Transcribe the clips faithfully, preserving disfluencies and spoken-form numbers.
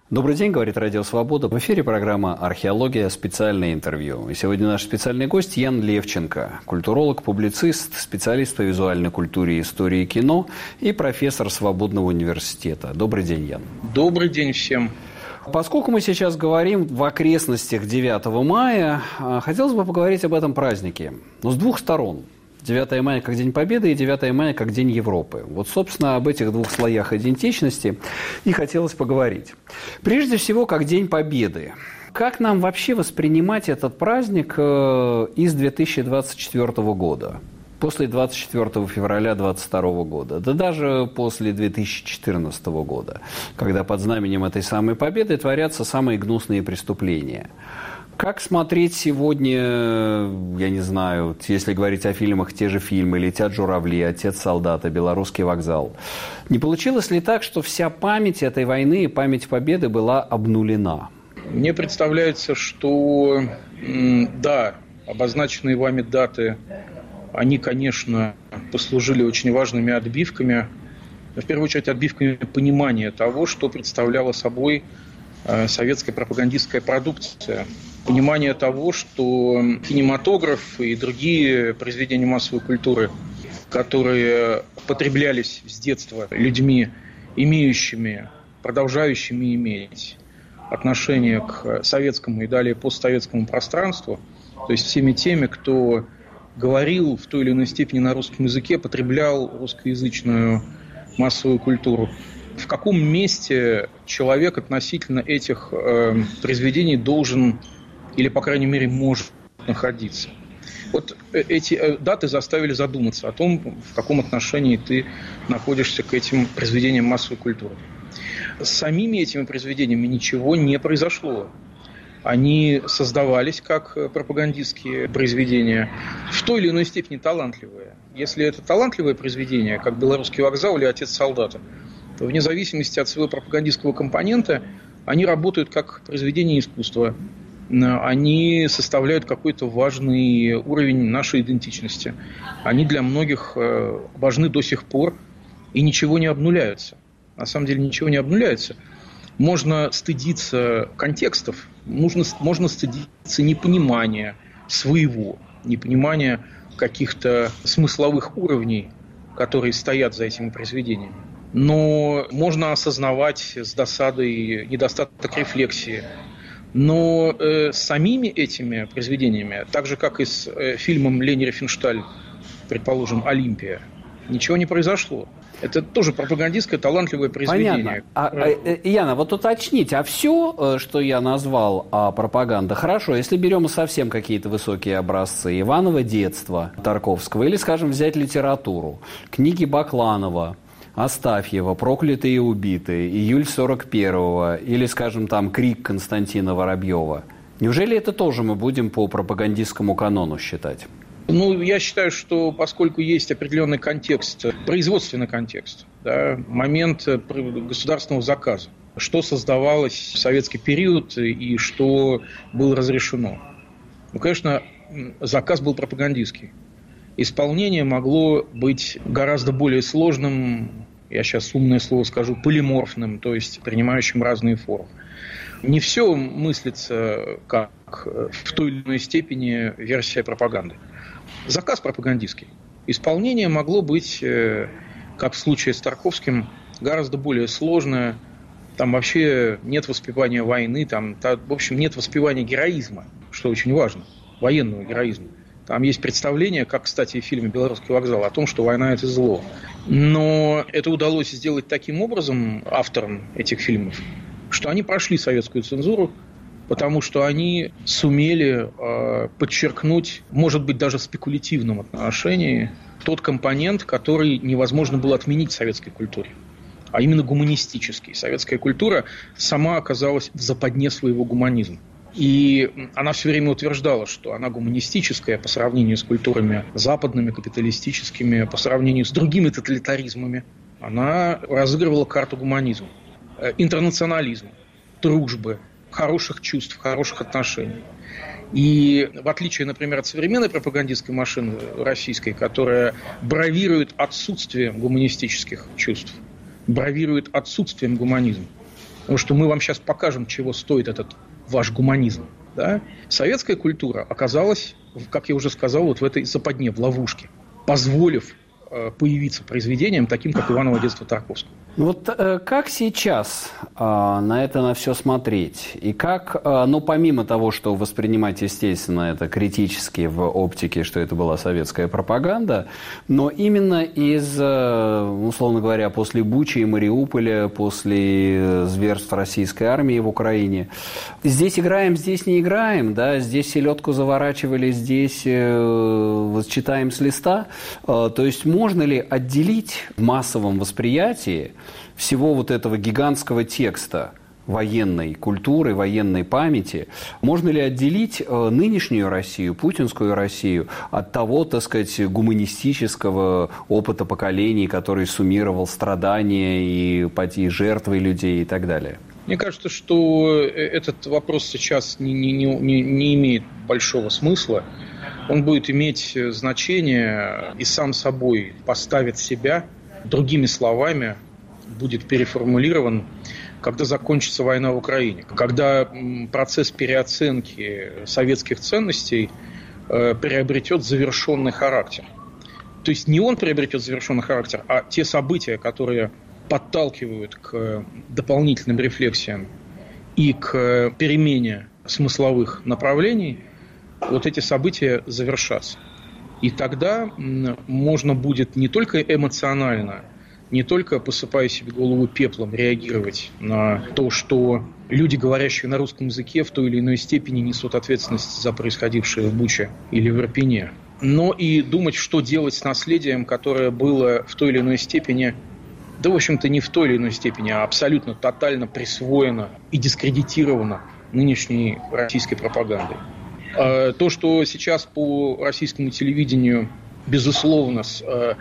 Добрый день, говорит Радио Свобода. В эфире программа «Археология. Специальное интервью». И сегодня наш специальный гость Ян Левченко, культуролог, публицист, специалист по визуальной культуре и истории кино и профессор Свободного университета. Добрый день, Ян. Добрый день всем. Поскольку мы сейчас говорим в окрестностях девятого мая, хотелось бы поговорить об этом празднике. Но с двух сторон. девятое мая как День Победы и девятое мая как День Европы. Вот, собственно, об этих двух слоях идентичности и хотелось поговорить. Прежде всего, как День Победы. Как нам вообще воспринимать этот праздник из две тысячи двадцать четвёртого года? После двадцать четвёртого февраля двадцать второго года, да даже после две тысячи четырнадцатого года, когда под знаменем этой самой победы творятся самые гнусные преступления. Как смотреть сегодня, я не знаю, если говорить о фильмах, те же фильмы «Летят журавли», «Отец солдата», «Белорусский вокзал». Не получилось ли так, что вся память этой войны и память победы была обнулена? Мне представляется, что, да, обозначенные вами даты, они, конечно, послужили очень важными отбивками, в первую очередь отбивками понимания того, что представляла собой советская пропагандистская продукция. Понимание того, что кинематограф и другие произведения массовой культуры, которые потреблялись с детства людьми, имеющими, продолжающими иметь отношение к советскому и далее постсоветскому пространству, то есть всеми теми, кто говорил в той или иной степени на русском языке, потреблял русскоязычную массовую культуру. В каком месте человек относительно этих э, произведений должен или, по крайней мере, может находиться? Вот эти даты заставили задуматься о том, в каком отношении ты находишься к этим произведениям массовой культуры. С самими этими произведениями ничего не произошло. Они создавались как пропагандистские произведения, в той или иной степени талантливые. Если это талантливое произведение, как «Белорусский вокзал» или «Отец солдата», то вне зависимости от своего пропагандистского компонента они работают как произведение искусства. Они составляют какой-то важный уровень нашей идентичности. Они для многих важны до сих пор и ничего не обнуляются. На самом деле ничего не обнуляется. Можно стыдиться контекстов, нужно, можно стыдиться непонимания своего, непонимания каких-то смысловых уровней, которые стоят за этими произведениями. Но можно осознавать с досадой недостаток рефлексии. Но э, самими этими произведениями, так же как и с э, фильмом Лени Рифеншталь, предположим, «Олимпия», ничего не произошло. Это тоже пропагандистское талантливое произведение. Понятно. А, а, Яна, вот уточните, а все, что я назвал, а, пропаганда, хорошо, если берем совсем какие-то высокие образцы, Иваново детство Тарковского, или, скажем, взять литературу, книги Бакланова, Астафьева, «Проклятые и убитые», «Июль сорок первого», или, скажем, там «Крик» Константина Воробьева. Неужели это тоже мы будем по пропагандистскому канону считать? Ну, я считаю, что поскольку есть определенный контекст, производственный контекст, да, момент государственного заказа, что создавалось в советский период и что было разрешено. Ну, конечно, заказ был пропагандистский. Исполнение могло быть гораздо более сложным, я сейчас умное слово скажу, полиморфным, то есть принимающим разные формы. Не все мыслится как в той или иной степени версия пропаганды. Заказ пропагандистский. Исполнение могло быть, как в случае с Тарковским, гораздо более сложное. Там вообще нет воспевания войны, там, в общем, нет воспевания героизма, что очень важно, военного героизма. Там есть представление, как, кстати, в фильме «Белорусский вокзал», о том, что война – это зло. Но это удалось сделать таким образом авторам этих фильмов, что они прошли советскую цензуру, потому что они сумели э, подчеркнуть, может быть, даже в спекулятивном отношении, тот компонент, который невозможно было отменить в советской культуре, а именно гуманистический. Советская культура сама оказалась в западне своего гуманизма. И она все время утверждала, что она гуманистическая по сравнению с культурами западными, капиталистическими, по сравнению с другими тоталитаризмами. Она разыгрывала карту гуманизма, интернационализма, дружбы, хороших чувств, хороших отношений. И в отличие, например, от современной пропагандистской машины российской, которая бравирует отсутствием гуманистических чувств, бравирует отсутствием гуманизма, Потому что мы вам сейчас покажем, чего стоит этот ваш гуманизм. Да? Советская культура оказалась, как я уже сказал, вот в этой западне, в ловушке, позволив э, появиться произведениям таким, как «Иваново детство» Тарковского. Вот э, как сейчас э, на это на все смотреть? И как, э, ну, помимо того, что воспринимать, естественно, это критически в оптике, что это была советская пропаганда, но именно из, э, условно говоря, после Бучи и Мариуполя, после зверств российской армии в Украине, здесь играем, здесь не играем, да, здесь селедку заворачивали, здесь э, вот читаем с листа. Э, то есть можно ли отделить в массовом восприятии всего вот этого гигантского текста военной культуры, военной памяти, можно ли отделить э, нынешнюю Россию, путинскую Россию, от того, так сказать, гуманистического опыта поколений, который суммировал страдания и, и жертвы людей и так далее? Мне кажется, что этот вопрос сейчас не, не, не, не имеет большого смысла. Он будет иметь значение и сам собой поставит себя, другими словами, будет переформулирован, когда закончится война в Украине, когда процесс переоценки советских ценностей э, приобретет завершенный характер. То есть не он приобретет завершенный характер, а те события, которые подталкивают к дополнительным рефлексиям и к перемене смысловых направлений, вот эти события завершатся. И тогда можно будет не только эмоционально, не только посыпая себе голову пеплом, реагировать на то, что люди, говорящие на русском языке, в той или иной степени несут ответственность за происходившее в Буче или в Ирпене, но и думать, что делать с наследием, которое было в той или иной степени, да, в общем-то, не в той или иной степени, а абсолютно тотально присвоено и дискредитировано нынешней российской пропагандой. То, что сейчас по российскому телевидению, безусловно, с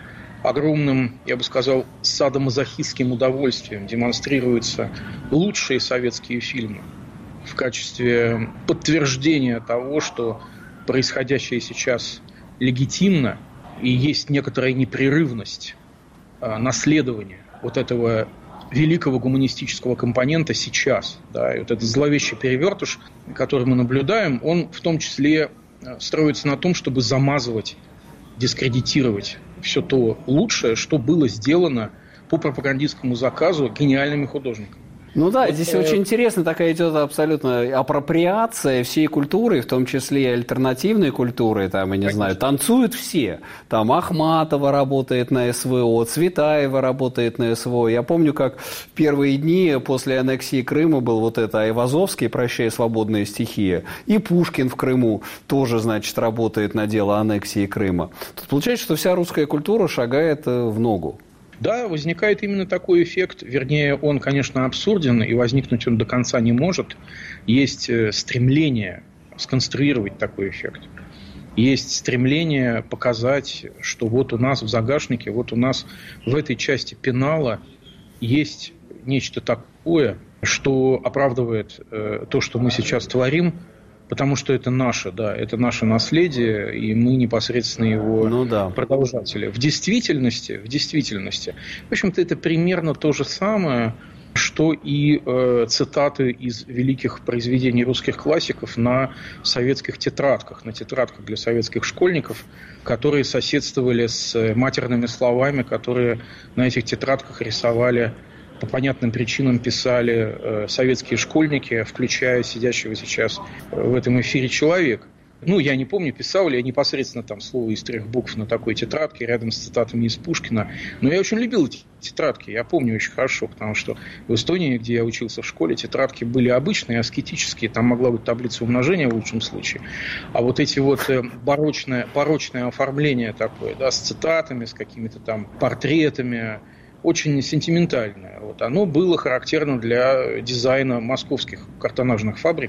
огромным, я бы сказал, садомазохистским удовольствием демонстрируются лучшие советские фильмы в качестве подтверждения того, что происходящее сейчас легитимно и есть некоторая непрерывность наследования вот этого великого гуманистического компонента сейчас. Да, и вот этот зловещий перевертыш, который мы наблюдаем, он в том числе строится на том, чтобы замазывать, дискредитировать все то лучшее, что было сделано по пропагандистскому заказу гениальными художниками. Ну да, вот, здесь э... очень интересно, такая идет абсолютно апроприация всей культуры, в том числе и альтернативной культуры, там, я не Конечно. знаю, танцуют все. Там Ахматова работает на СВО, Цветаева работает на СВО. Я помню, как в первые дни после аннексии Крыма был вот это Айвазовский, «Прощай, свободная стихия», и Пушкин в Крыму тоже, значит, работает на дело аннексии Крыма. Тут получается, что вся русская культура шагает в ногу. Да, возникает именно такой эффект, вернее, он, конечно, абсурден, и возникнуть он до конца не может. Есть стремление сконструировать такой эффект. Есть стремление показать, что вот у нас в загашнике, вот у нас в этой части пенала есть нечто такое, что оправдывает э, то, что мы сейчас творим, потому что это наше, да, это наше наследие, и мы непосредственно его ну, да. продолжатели. В действительности, в действительности, в общем-то, это примерно то же самое, что и э, цитаты из великих произведений русских классиков на советских тетрадках, на тетрадках для советских школьников, которые соседствовали с матерными словами, которые на этих тетрадках рисовали, по понятным причинам писали э, советские школьники, включая сидящего сейчас в этом эфире человека. Ну, я не помню, писал ли я непосредственно там слово из трех букв на такой тетрадке рядом с цитатами из Пушкина. Но я очень любил эти тетрадки, я помню очень хорошо, потому что в Эстонии, где я учился в школе, тетрадки были обычные, аскетические, там могла быть таблица умножения в лучшем случае. А вот эти вот барочное, барочное оформление такое, да, с цитатами, с какими-то там портретами, очень сентиментальное. Вот. Оно было характерно для дизайна московских картонажных фабрик.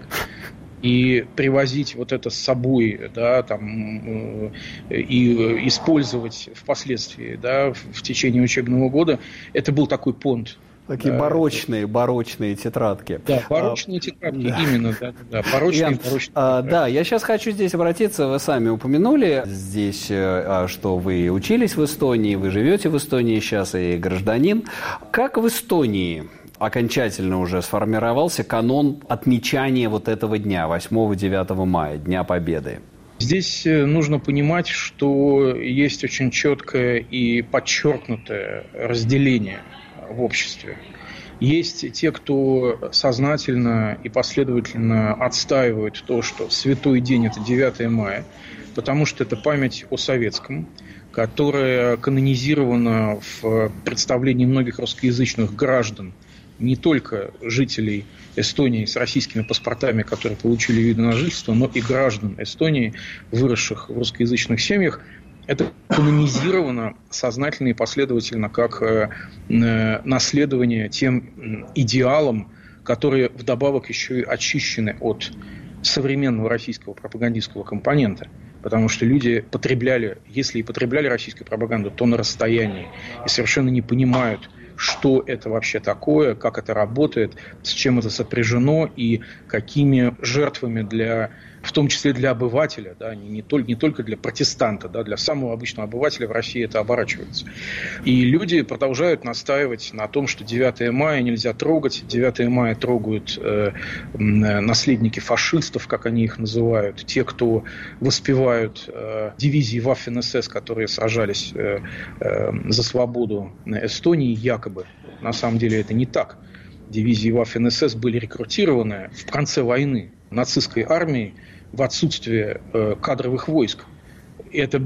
И привозить вот это с собой, да, там, и использовать впоследствии, да, в течение учебного года, это был такой понт. Такие да, барочные, это... барочные тетрадки. Да, барочные а, тетрадки, да. именно, да, да, барочные, я, барочные а, да, я сейчас хочу здесь обратиться, вы сами упомянули здесь, что вы учились в Эстонии, вы живете в Эстонии сейчас и гражданин. Как в Эстонии окончательно уже сформировался канон отмечания вот этого дня, восьмого-девятого мая, Дня Победы? Здесь нужно понимать, что есть очень четкое и подчеркнутое разделение в обществе. Есть те, кто сознательно и последовательно отстаивают то, что святой день – это девятое мая, потому что это память о советском, которая канонизирована в представлении многих русскоязычных граждан, не только жителей Эстонии с российскими паспортами, которые получили вид на жительство, но и граждан Эстонии, выросших в русскоязычных семьях. Это канонизировано сознательно и последовательно как наследование тем идеалам, которые вдобавок еще и очищены от современного российского пропагандистского компонента. Потому что люди потребляли, если и потребляли российскую пропаганду, то на расстоянии. И совершенно не понимают, что это вообще такое, как это работает, с чем это сопряжено и какими жертвами, для, в том числе для обывателя, да, не, не, только, не только для протестанта, да, для самого обычного обывателя в России это оборачивается. И люди продолжают настаивать на том, что девятое мая нельзя трогать. девятое мая трогают э, наследники фашистов, как они их называют, те, кто воспевают э, дивизии Waffen-эс эс, которые сражались э, э, за свободу Эстонии, якобы. На самом деле это не так. Дивизии Waffen-эс эс были рекрутированы в конце войны нацистской армией в отсутствие э, кадровых войск. Это,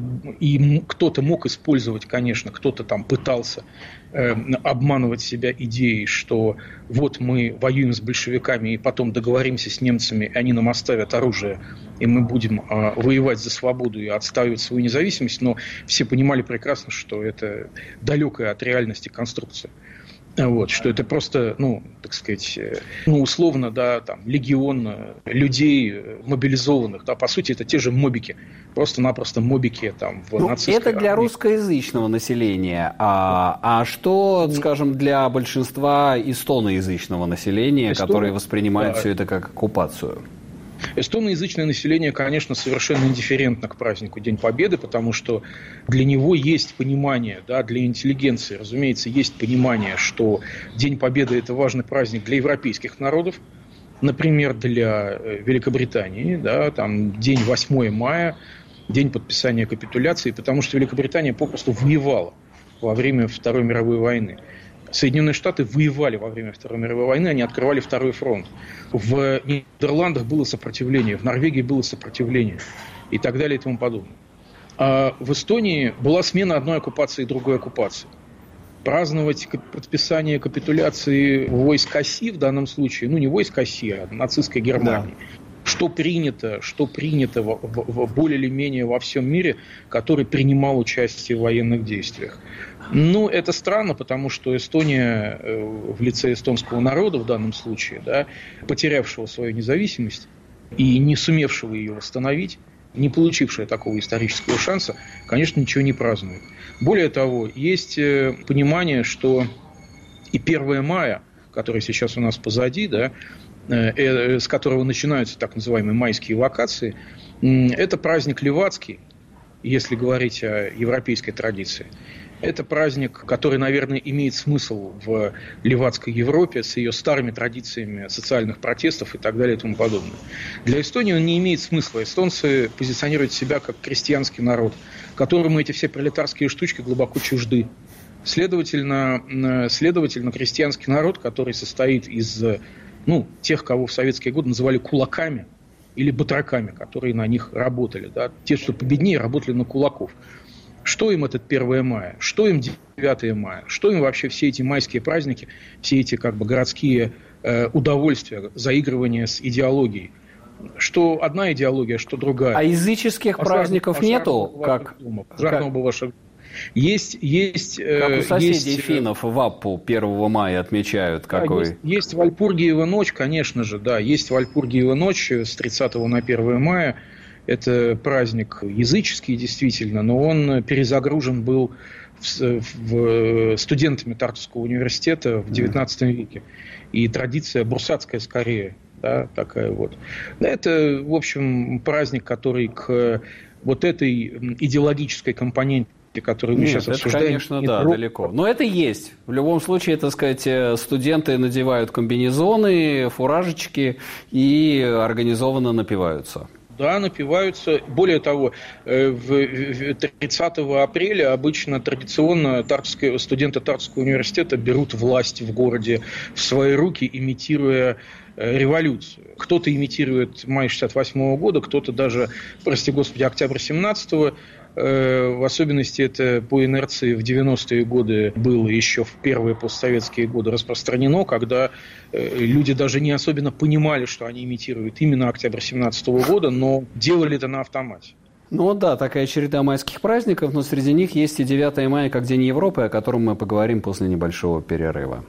и кто-то мог использовать, конечно, кто-то там пытался э, обманывать себя идеей, что вот мы воюем с большевиками и потом договоримся с немцами, и они нам оставят оружие, и мы будем э, воевать за свободу и отстаивать свою независимость, но все понимали прекрасно, что это далекая от реальности конструкция. Вот, что это просто, ну, так сказать, ну, условно, да, там, легион людей мобилизованных, да, по сути, это те же мобики, просто-напросто мобики там в ну, нацистской это для армии. Русскоязычного населения, а, а что, скажем, для большинства эстоноязычного населения, Эстон... которое воспринимает да. все это как оккупацию? Эстоноязычное население, конечно, совершенно индифферентно к празднику День Победы, потому что для него есть понимание, да, для интеллигенции, разумеется, есть понимание, что День Победы – это важный праздник для европейских народов, например, для Великобритании, да, там день восьмое мая, день подписания капитуляции, потому что Великобритания попросту воевала во время Второй мировой войны. Соединенные Штаты воевали во время Второй мировой войны, они открывали второй фронт. В Нидерландах было сопротивление, в Норвегии было сопротивление и так далее и тому подобное. А в Эстонии была смена одной оккупации и другой оккупации. Праздновать подписание капитуляции войск Оси в данном случае, ну не войск Оси, а нацистской Германии. Да. Что принято, что принято в, в, в более или менее во всем мире, который принимал участие в военных действиях. Ну, это странно, потому что Эстония в лице эстонского народа в данном случае, да, потерявшего свою независимость и не сумевшего ее восстановить, не получившая такого исторического шанса, конечно, ничего не празднует. Более того, есть понимание, что и первое мая, которое сейчас у нас позади, да, с которого начинаются так называемые майские вакации, это праздник левацкий, если говорить о европейской традиции. Это праздник, который, наверное, имеет смысл в левацкой Европе с ее старыми традициями социальных протестов и так далее и тому подобное. Для Эстонии он не имеет смысла. Эстонцы позиционируют себя как крестьянский народ, которому эти все пролетарские штучки глубоко чужды. Следовательно, следовательно, крестьянский народ, который состоит из, ну, тех, кого в советские годы называли кулаками или батраками, которые на них работали. Да? Те, что победнее, работали на кулаков. Что им этот первое мая? Что им девятое мая? Что им вообще все эти майские праздники, все эти как бы городские э, удовольствия, заигрывания с идеологией? Что одна идеология, что другая. А языческих пожарного, праздников пожарного нету? Как? Пожарного ваших... Есть, есть, как у соседей есть, финнов Ваппу первого мая отмечают. Да, какой? Есть, есть Вальпургиева ночь, конечно же, да, есть Вальпургиева ночь с тридцатого на первое мая. Это праздник языческий, действительно, но он перезагружен был в, в, студентами Тартуского университета в девятнадцатом веке. И традиция бурсатская скорее, да, такая вот. Это, в общем, праздник, который к вот этой идеологической компоненте которые мы Нет, сейчас это, обсуждаем. конечно, да, далеко. Но это есть. В любом случае, так сказать, студенты надевают комбинезоны, фуражечки и организованно напиваются. Да, напиваются. Более того, тридцатого апреля обычно традиционно Тартовские, студенты Тартовского университета берут власть в городе в свои руки, имитируя революцию. Кто-то имитирует май шестьдесят восьмого года, кто-то даже, прости господи, октябрь семнадцатого. В особенности это по инерции в девяностые годы было еще в первые постсоветские годы распространено, когда люди даже не особенно понимали, что они имитируют именно октябрь семнадцатого года, но делали это на автомате. Ну да, такая череда майских праздников, но среди них есть и девятое мая как День Европы, о котором мы поговорим после небольшого перерыва.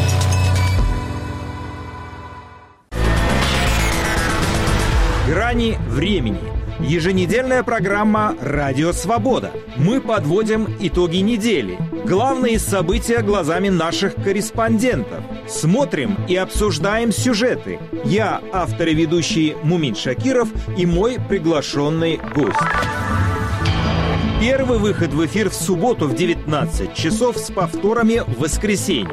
Грани времени. Еженедельная программа «Радио Свобода». Мы подводим итоги недели. Главные события глазами наших корреспондентов. Смотрим и обсуждаем сюжеты. Я, автор и ведущий Мумин Шакиров, и мой приглашенный гость. Первый выход в эфир в субботу в девятнадцать часов с повторами в воскресенье.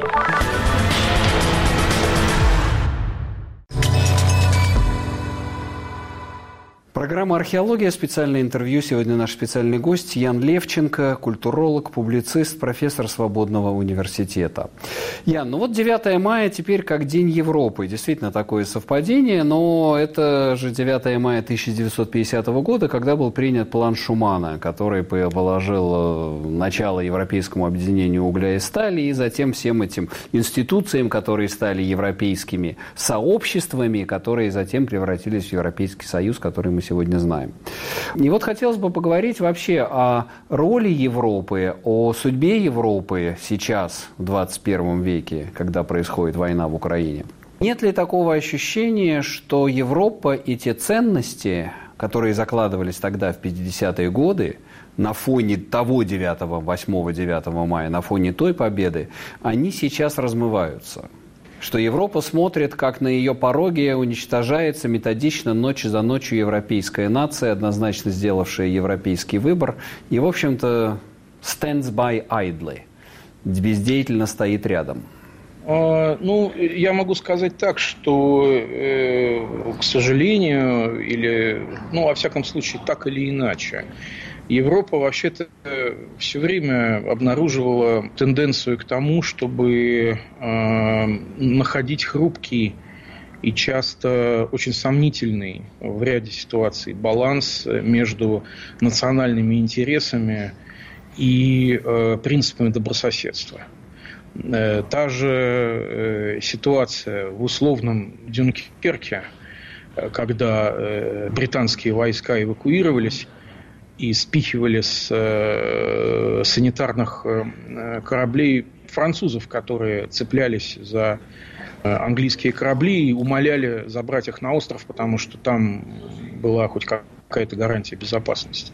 Программа «Археология», специальное интервью. Сегодня наш специальный гость Ян Левченко, культуролог, публицист, профессор Свободного университета. Ян, ну вот девятое мая теперь как День Европы. Действительно такое совпадение, но это же девятое мая тысяча девятьсот пятидесятого года, когда был принят план Шумана, который положил начало европейскому объединению угля и стали, и затем всем этим институциям, которые стали европейскими сообществами, которые затем превратились в Европейский Союз, который мы сегодня знаем. И вот хотелось бы поговорить вообще о роли Европы, о судьбе Европы сейчас, в двадцать первом веке, когда происходит война в Украине. Нет ли такого ощущения, что Европа и те ценности, которые закладывались тогда, в пятидесятые годы, на фоне того девятого, восьмого-девятого мая, на фоне той победы, они сейчас размываются? Что Европа смотрит, как на ее пороге уничтожается методично ночь за ночью европейская нация, однозначно сделавшая европейский выбор, и, в общем-то, stands by idly, бездеятельно стоит рядом. А, ну, я могу сказать так, что, э, к сожалению, или, ну, во всяком случае, так или иначе, Европа вообще-то все время обнаруживала тенденцию к тому, чтобы э, находить хрупкий и часто очень сомнительный в ряде ситуаций баланс между национальными интересами и э, принципами добрососедства. Э, та же э, ситуация в условном Дюнкерке, когда э, британские войска эвакуировались и спихивали с э, санитарных э, кораблей французов, которые цеплялись за э, английские корабли и умоляли забрать их на остров, потому что там была хоть какая-то гарантия безопасности.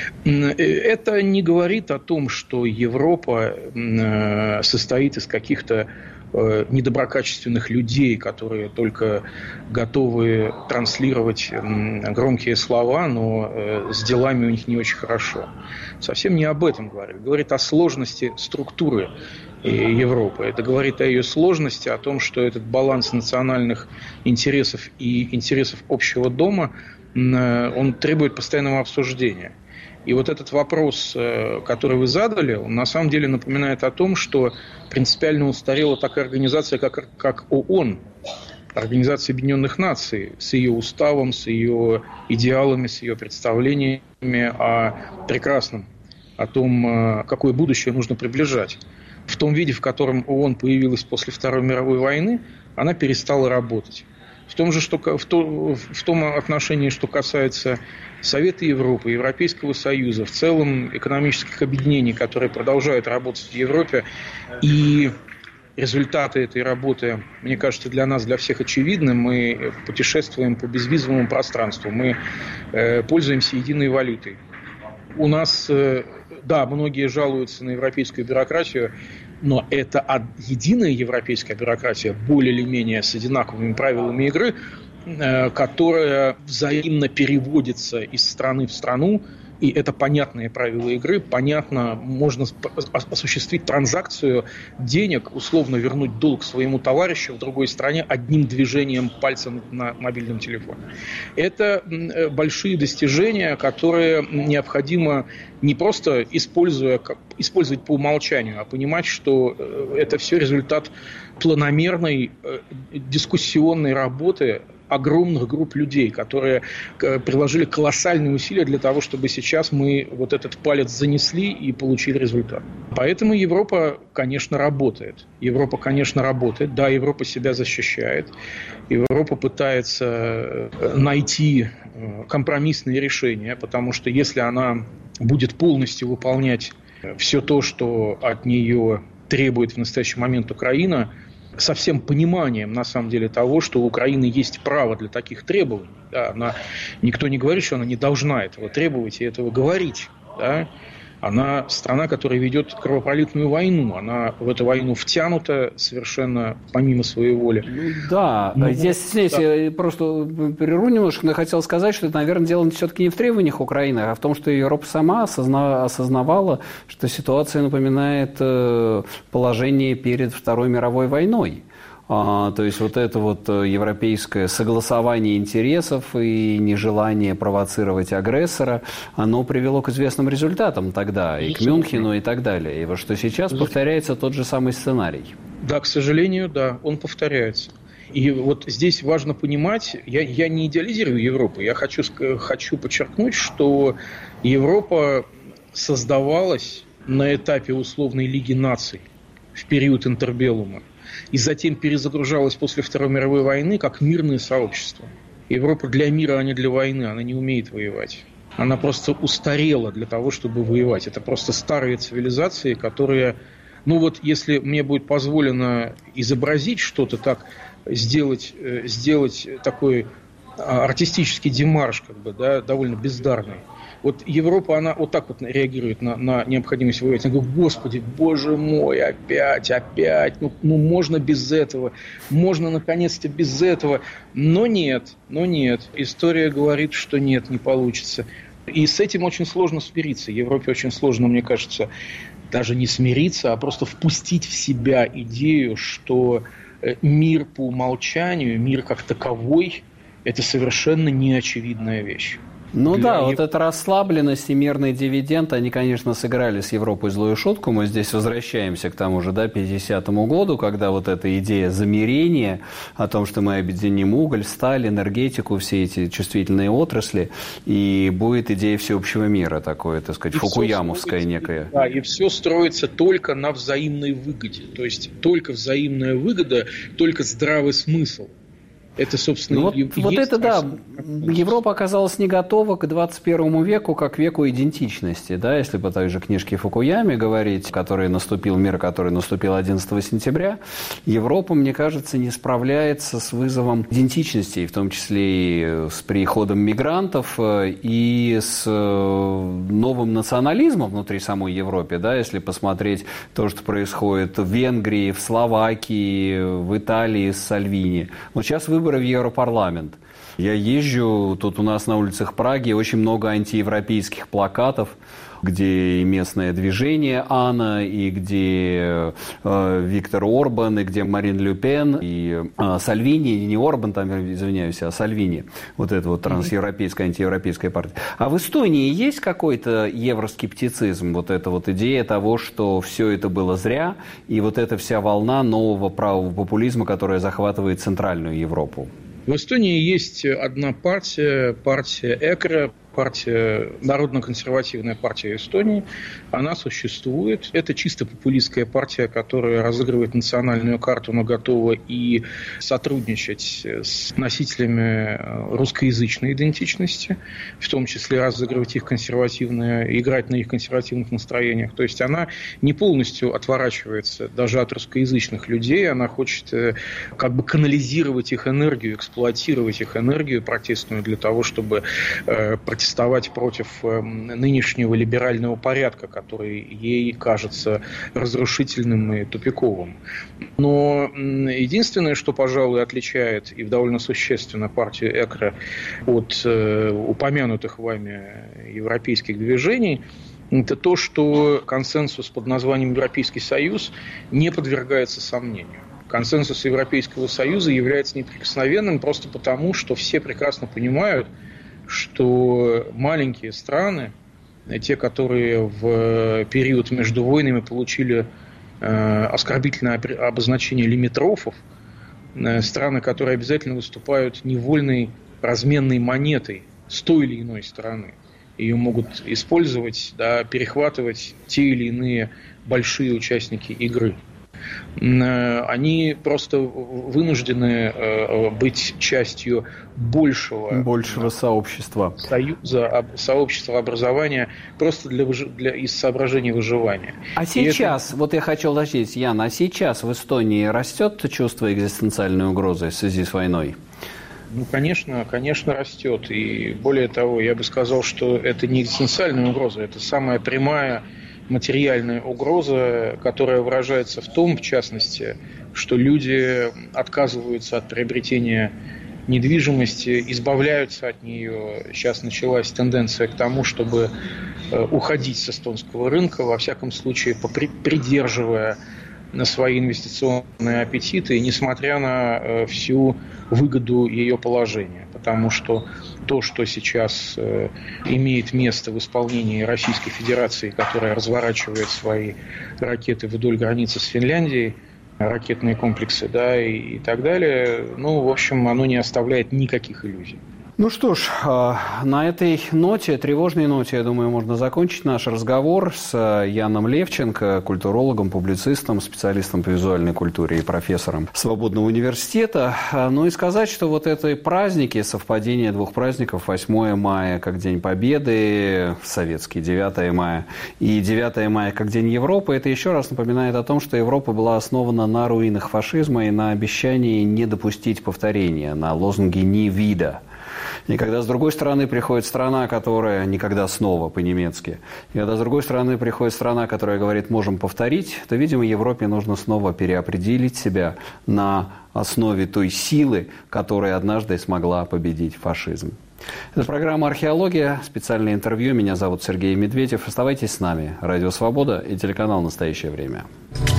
Это не говорит о том, что Европа э, состоит из каких-то недоброкачественных людей, которые только готовы транслировать громкие слова, но с делами у них не очень хорошо. Совсем не об этом говорит. Говорит о сложности структуры Европы. Это говорит о ее сложности, о том, что этот баланс национальных интересов и интересов общего дома, он требует постоянного обсуждения. И вот этот вопрос, который вы задали, он на самом деле напоминает о том, что принципиально устарела такая организация, как, как ООН, Организация Объединенных Наций, с ее уставом, с ее идеалами, с ее представлениями о прекрасном, о том, какое будущее нужно приближать. В том виде, в котором ООН появилась после Второй мировой войны, она перестала работать. В том же, что, в, то, в том отношении, что касается Совета Европы, Европейского Союза, в целом экономических объединений, которые продолжают работать в Европе, и результаты этой работы, мне кажется, для нас, для всех очевидны. Мы путешествуем по безвизовому пространству, мы э, пользуемся единой валютой. У нас, э, да, многие жалуются на европейскую бюрократию, но это единая европейская бюрократия, более или менее с одинаковыми правилами игры, которая взаимно переводится из страны в страну и это понятные правила игры, понятно, можно осуществить транзакцию денег, условно вернуть долг своему товарищу в другой стране одним движением пальца на мобильном телефоне. Это большие достижения, которые необходимо не просто используя, использовать по умолчанию, а понимать, что это все результат планомерной дискуссионной работы огромных групп людей, которые приложили колоссальные усилия для того, чтобы сейчас мы вот этот палец занесли и получили результат. Поэтому Европа, конечно, работает. Европа, конечно, работает. Да, Европа себя защищает. Европа пытается найти компромиссные решения, потому что если она будет полностью выполнять все то, что от нее требует в настоящий момент Украина, со всем пониманием, на самом деле, того, что у Украины есть право для таких требований. Да, она, никто не говорит, что она не должна этого требовать и этого говорить. Да. Она страна, которая ведет кровопролитную войну. Она в эту войну втянута совершенно помимо своей воли. Да, ну, здесь, здесь да. Я просто перерву немножко, но хотел сказать, что это, наверное, дело все-таки не в требованиях Украины, а в том, что Европа сама осозна... осознавала, что ситуация напоминает положение перед Второй мировой войной. А, то есть вот это вот европейское согласование интересов и нежелание провоцировать агрессора, оно привело к известным результатам тогда, и к Мюнхену и так далее. И вот что сейчас повторяется тот же самый сценарий. Да, к сожалению, да, он повторяется. И вот здесь важно понимать, я, я не идеализирую Европу, я хочу, хочу подчеркнуть, что Европа создавалась на этапе условной Лиги наций в период интербеллума. И затем перезагружалась после Второй мировой войны как мирное сообщество. Европа для мира, а не для войны. Она не умеет воевать. Она просто устарела для того, чтобы воевать. Это просто старые цивилизации, которые... Ну вот, если мне будет позволено изобразить что-то так, сделать, сделать такой артистический демарш, как бы, да, довольно бездарный. Вот Европа, она вот так вот реагирует на, на необходимость воевать. Она говорит: Господи, боже мой, опять, опять, ну, ну можно без этого, можно наконец-то без этого. Но нет, но нет. История говорит, что нет, не получится. И с этим очень сложно смириться. Европе очень сложно, мне кажется, даже не смириться, а просто впустить в себя идею, что мир по умолчанию, мир как таковой, это совершенно неочевидная вещь. Ну для... да, вот эта расслабленность и мирный дивиденд, они, конечно, сыграли с Европой злую шутку. Мы здесь возвращаемся к тому же, да, пятидесятому году, когда вот эта идея замирения о том, что мы объединим уголь, сталь, энергетику, все эти чувствительные отрасли, и будет идея всеобщего мира, такое, так сказать, и фукуямовская некая. Да, и все строится только на взаимной выгоде. То есть только взаимная выгода, только здравый смысл. Это, собственно, ну, вот, и вот есть это да. Европа оказалась не готова к двадцать первому веку, как веку идентичности, да, если по той же книжке Фукуяме говорить, который наступил, мир, который наступил одиннадцатого сентября, Европа, мне кажется, не справляется с вызовом идентичности, в том числе и с приходом мигрантов, и с новым национализмом внутри самой Европы, да, если посмотреть то, что происходит в Венгрии, в Словакии, в Италии с Сальвини. Вот сейчас вы выборы в Европарламент. Я езжу, тут у нас на улицах Праги очень много антиевропейских плакатов, где и местное движение АНА, и где э, Виктор Орбан, и где Марин Ле Пен, и э, Сальвини, не Орбан, там, извиняюсь, а Сальвини, вот эта вот трансевропейская, антиевропейская партия. А в Эстонии есть какой-то евроскептицизм, вот эта вот идея того, что все это было зря, и вот эта вся волна нового правого популизма, которая захватывает Центральную Европу? В Эстонии есть одна партия, партия ЭКРО, партия, Народно-консервативная партия Эстонии, она существует. Это чисто популистская партия, которая разыгрывает национальную карту, но готова и сотрудничать с носителями русскоязычной идентичности, в том числе разыгрывать их консервативные, играть на их консервативных настроениях. То есть она не полностью отворачивается даже от русскоязычных людей, она хочет как бы канализировать их энергию, эксплуатировать их энергию протестную для того, чтобы протестировать протестовать против нынешнего либерального порядка, который ей кажется разрушительным и тупиковым. Но единственное, что, пожалуй, отличает и довольно существенно партию ЭКРО от упомянутых вами европейских движений, это то, что консенсус под названием Европейский Союз не подвергается сомнению. Консенсус Европейского Союза является неприкосновенным просто потому, что все прекрасно понимают, что маленькие страны, те, которые в период между войнами получили э, оскорбительное обозначение лимитрофов, э, страны, которые обязательно выступают невольной разменной монетой с той или иной стороны, ее могут использовать, да, перехватывать те или иные большие участники игры. Они просто вынуждены быть частью большего, большего сообщества. Союза, сообщества образования просто для, для, из соображений выживания. А сейчас, это... вот я хочу уточнить, Ян, а сейчас в Эстонии растет чувство экзистенциальной угрозы в связи с войной? Ну, конечно, конечно, растет. И более того, я бы сказал, что это не экзистенциальная угроза, это самая прямая материальная угроза, которая выражается в том, в частности, что люди отказываются от приобретения недвижимости, избавляются от нее. Сейчас началась тенденция к тому, чтобы уходить с эстонского рынка, во всяком случае, придерживая на свои инвестиционные аппетиты, несмотря на всю выгоду ее положения. Потому что то, что сейчас э, имеет место в исполнении Российской Федерации, которая разворачивает свои ракеты вдоль границы с Финляндией, ракетные комплексы, да, и, и так далее, ну, в общем, оно не оставляет никаких иллюзий. Ну что ж, на этой ноте, тревожной ноте, я думаю, можно закончить наш разговор с Яном Левченко, культурологом, публицистом, специалистом по визуальной культуре и профессором Свободного университета. Ну и сказать, что вот это праздники, совпадение двух праздников, восьмое мая как День Победы, советский девятое мая, и девятое мая как День Европы, это еще раз напоминает о том, что Европа была основана на руинах фашизма и на обещании не допустить повторения, на лозунге «ни вида». И когда с другой стороны приходит страна, которая никогда снова по-немецки, и когда с другой стороны приходит страна, которая говорит «можем повторить», то, видимо, Европе нужно снова переопределить себя на основе той силы, которая однажды смогла победить фашизм. Это программа «Археология», специальное интервью. Меня зовут Сергей Медведев. Оставайтесь с нами. Радио «Свобода» и телеканал «Настоящее время».